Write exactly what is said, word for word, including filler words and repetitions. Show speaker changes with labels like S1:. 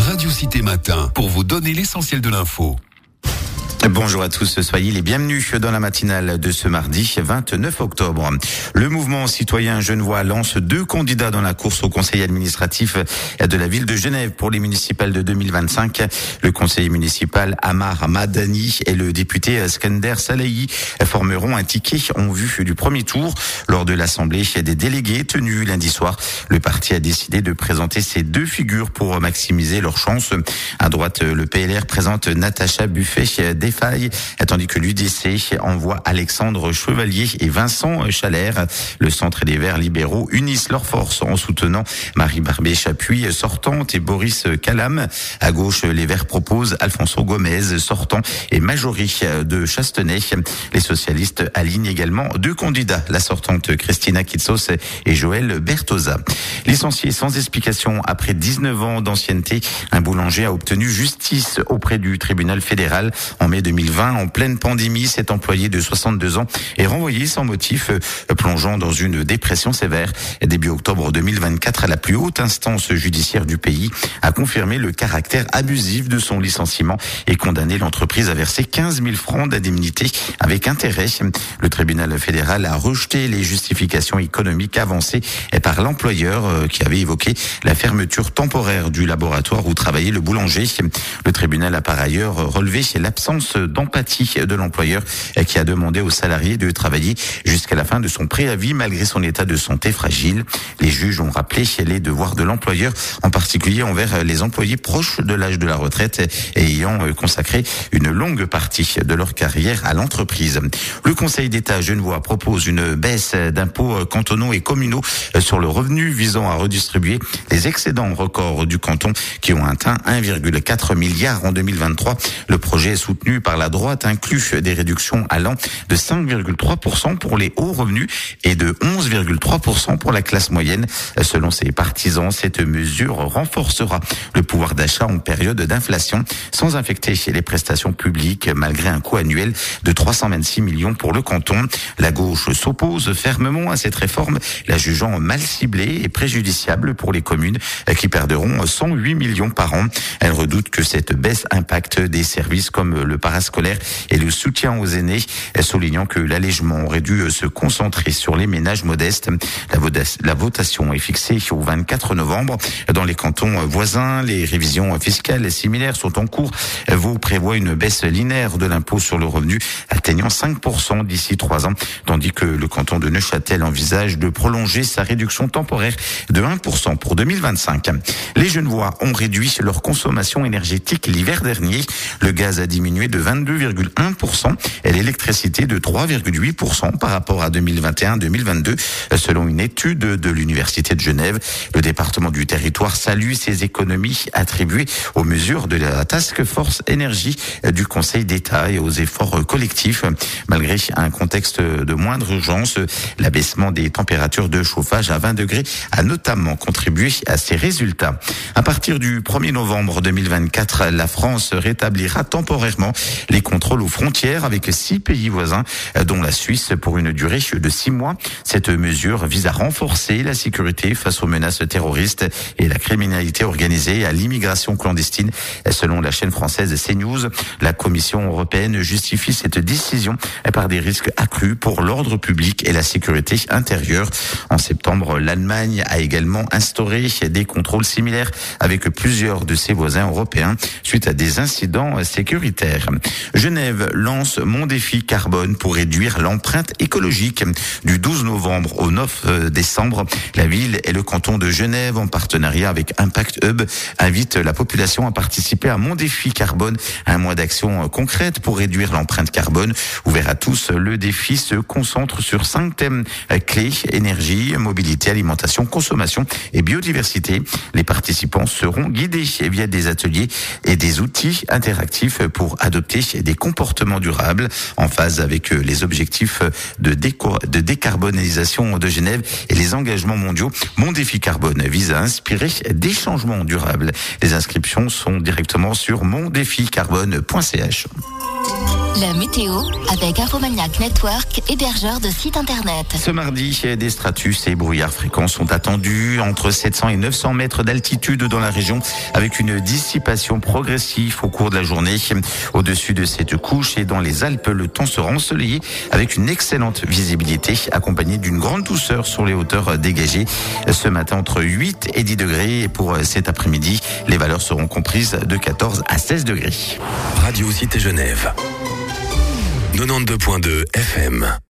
S1: Radio Cité Matin pour vous donner l'essentiel de l'info.
S2: Bonjour à tous, soyez les bienvenus dans la matinale de ce mardi vingt-neuf octobre. Le mouvement citoyen genevois lance deux candidats dans la course au conseil administratif de la ville de Genève pour les municipales de deux mille vingt-cinq. Le conseiller municipal Amar Madani et le député Skender Salahi formeront un ticket en vue du premier tour. Lors de l'assemblée des délégués tenue lundi soir, le parti a décidé de présenter ces deux figures pour maximiser leurs chances. À droite, le P L R présente Natacha Buffet des Failles, tandis que l'U D C envoie Alexandre Chevalier et Vincent Chalère. Le centre et les Verts libéraux unissent leurs forces en soutenant Marie Barbet-Chapuis, sortante, et Boris Calam. À gauche, les Verts proposent Alfonso Gomez, sortant, et Majorie de Chastenay. Les socialistes alignent également deux candidats, la sortante Christina Kitsos et Joël Bertosa. Licencié sans explication après dix-neuf ans d'ancienneté, un boulanger a obtenu justice auprès du tribunal fédéral. En mai deux mille vingt, en pleine pandémie, cet employé de soixante-deux ans est renvoyé sans motif, plongeant dans une dépression sévère. Début octobre deux mille vingt-quatre, la plus haute instance judiciaire du pays a confirmé le caractère abusif de son licenciement et condamné l'entreprise à verser quinze mille francs d'indemnité avec intérêt. Le tribunal fédéral a rejeté les justifications économiques avancées par l'employeur qui avait évoqué la fermeture temporaire du laboratoire où travaillait le boulanger. Le tribunal a par ailleurs relevé l'absence d'empathie de l'employeur qui a demandé aux salariés de travailler jusqu'à la fin de son préavis malgré son état de santé fragile. Les juges ont rappelé les devoirs de l'employeur, en particulier envers les employés proches de l'âge de la retraite et ayant consacré une longue partie de leur carrière à l'entreprise. Le Conseil d'État genevois propose une baisse d'impôts cantonaux et communaux sur le revenu visant à redistribuer les excédents records du canton qui ont atteint un virgule quatre milliard en deux mille vingt-trois. Le projet soutenu par la droite inclut des réductions allant de cinq virgule trois pour cent pour les hauts revenus et de onze virgule trois pour cent pour la classe moyenne. Selon ses partisans, cette mesure renforcera le pouvoir d'achat en période d'inflation sans infecter les prestations publiques malgré un coût annuel de trois cent vingt-six millions pour le canton. La gauche s'oppose fermement à cette réforme, la jugeant mal ciblée et préjudiciable pour les communes qui perdront cent huit millions par an. Elle redoute que cette baisse impacte des services comme le parascolaire et le soutien aux aînés, soulignant que l'allègement aurait dû se concentrer sur les ménages modestes. La, voda- la votation est fixée au vingt-quatre novembre. Dans les cantons voisins, les révisions fiscales similaires sont en cours. Vaud prévoit une baisse linéaire de l'impôt sur le revenu atteignant cinq pour cent d'ici trois ans, tandis que le canton de Neuchâtel envisage de prolonger sa réduction temporaire de un pour cent pour deux mille vingt-cinq. Les Genevois ont réduit leur consommation énergétique l'hiver dernier. Le gaz a diminué de vingt-deux virgule un pour cent et l'électricité de trois virgule huit pour cent par rapport à deux mille vingt et un deux mille vingt-deux, selon une étude de l'Université de Genève. Le département du territoire salue ces économies attribuées aux mesures de la Task Force Énergie du Conseil d'État et aux efforts collectifs. Malgré un contexte de moindre urgence, l'abaissement des températures de chauffage à vingt degrés a notamment contribué à ces résultats. À partir du premier novembre deux mille vingt-quatre, la France rétablira temporairement les contrôles aux frontières avec six pays voisins, dont la Suisse, pour une durée de six mois. Cette mesure vise à renforcer la sécurité face aux menaces terroristes et la criminalité organisée à l'immigration clandestine. Selon la chaîne française CNews, la Commission européenne justifie cette décision par des risques accrus pour l'ordre public et la sécurité intérieure. En septembre, l'Allemagne a également instauré des contrôles similaires avec plusieurs de ses voisins européens suite à des incidents sécuritaires. Genève lance Mon défi carbone pour réduire l'empreinte écologique. Du douze novembre au neuf décembre, la ville et le canton de Genève, en partenariat avec Impact Hub, invitent la population à participer à Mon défi carbone, un mois d'action concrète pour réduire l'empreinte carbone. Ouvert à tous, le défi se concentre sur cinq thèmes clés: énergie, mobilité, alimentation, consommation et biodiversité. Les participants seront guidés via des ateliers et des outils interactifs pour adopter des comportements durables en phase avec les objectifs de, déco- de décarbonisation de Genève et les engagements mondiaux. Mon défi carbone vise à inspirer des changements durables. Les inscriptions sont directement sur mon défi carbone point c h.
S3: La météo avec Infomaniac Network, hébergeur de sites internet.
S2: Ce mardi, des stratus et brouillards fréquents sont attendus entre sept cents et neuf cents mètres d'altitude dans la région, avec une dissipation progressive au cours de la journée. Au-dessus de cette couche et dans les Alpes, le temps sera ensoleillé avec une excellente visibilité, accompagnée d'une grande douceur sur les hauteurs dégagées. Ce matin, entre huit et dix degrés. Et pour cet après-midi, les valeurs seront comprises de quatorze à seize degrés.
S1: Radio Cité Genève. quatre-vingt-douze point deux F M.